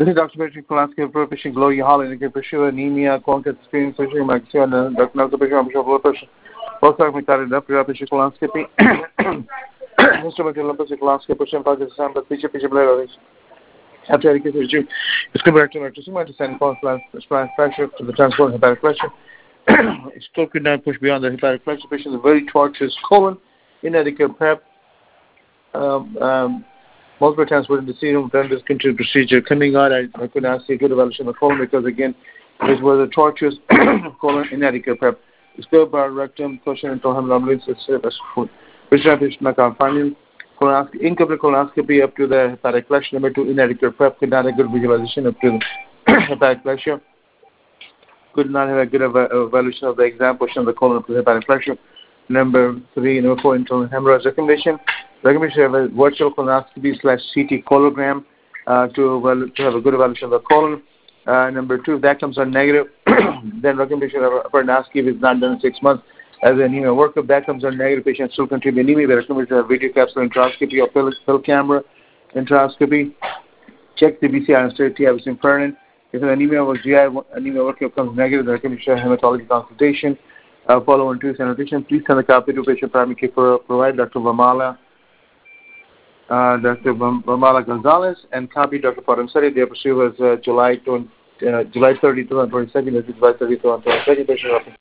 This is Dr. Patrick Polanski, patient glow hall indicated pressure, anemia, contact screen pressure, maximum, Dr. Nelson pressure, blood pressure. Also, we started up patient colonoscopy. Instrumental lumpus colonoscopy, patient focus sample, patient blood. After education, it's corrected to send pressure to the transport hepatic pressure. It still could not push beyond the hepatic pressure. Patient is very tortuous colon, inadequate prep. Multiple times within the serum, done this continued procedure. Coming out, I could not see a good evaluation of the colon because, again, it was a tortuous colon, inadequate prep. Still bar rectum, congenital hemorrhages, food. Which is not finding incomplete colonoscopy up to the hepatic pressure. Number 2, inadequate prep. Could not have a good visualization up to the hepatic pressure. Could not have a good evaluation of the exam portion of the colon up to the hepatic pressure. Number 4, internal hemorrhage recommendation. Recommendation have a virtual colonoscopy / CT cologram to have a good evaluation of the colon. Number 2, if that comes out negative, then recommendation of a colonoscopy is not done in 6 months. As an anemia workup, that comes out negative, patient still contribute anemia. The recommendation of video capsule enteroscopy or pill camera enteroscopy. Check the BCR and steroid T permanent. If an anemia or GI anemia workup comes negative, the recommendation of hematology consultation. Follow on 2 sanitation. Please send a copy to patient primary care provider, Dr. Vamala Gonzalez, and copy Dr. Paramsari. Their procedure was July 30, 2022. July 30, 2022.